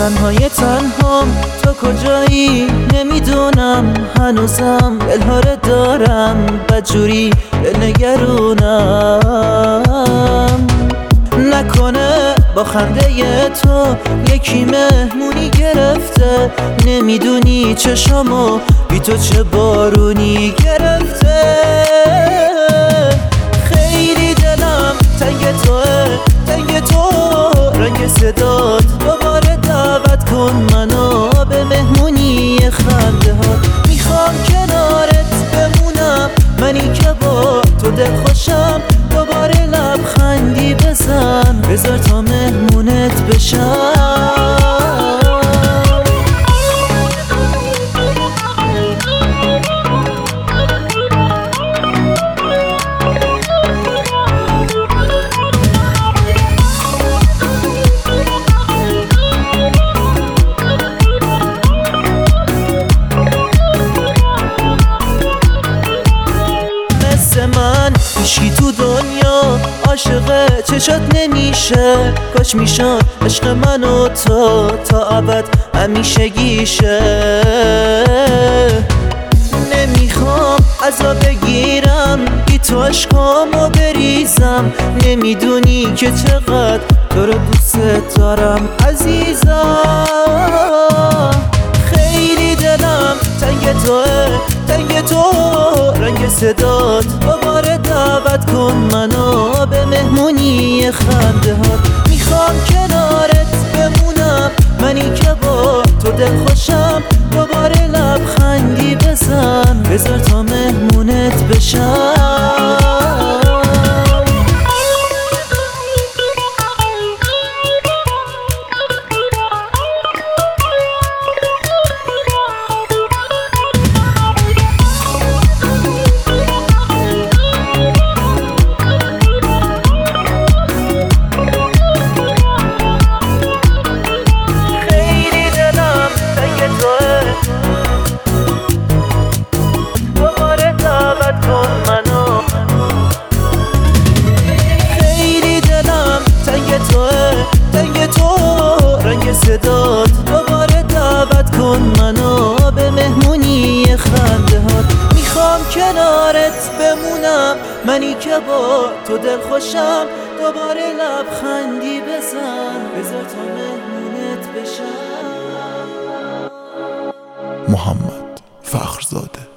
تنهام تو کجایی نمیدونم، هنوزم دلهاره دارم بدجوری دل نگرونم. نکنه با خنده تو یکی مهمونی گرفته، نمیدونی چشامو بی تو چه بارونی گرفته. خیلی دلم تنگ توه، تنگ تو رنگ صدات، دوباره دعوت کن منو به مهمونی خنده ها. میخوام کنارت بمونم، منی که با تو دل خوشم، دوباره لبخندی بزن، بذار تا مهمونت بشم. من هیچکی تو دنیا عاشق چشات نمیشه، کاش میشد عشق من و تو تا ابد همیشگیشه. نمیخوام عذاب بگیرم بی تو عشقامو بریزم، نمیدونی که چقدر تو رو دوست دارم عزیزم. خیلی دلم تنگ توه، تنگ تو رنگ صدات، دوباره دعوت کن منو به مهمونی خنده ها. میخوام کنارت بمونم، منی که با تو دل خوشم، دوباره لبخندی بزن، بذار تا مهمونت بشم. تنگ تو رنگ صدات، دوباره دعوت کن منو به مهمونی خنده هات. میخوام کنارت بمونم، منی که با تو دل خوشم، دوباره لبخندی بزن، بذار تا مهمونت بشم. محمد فخرزاده.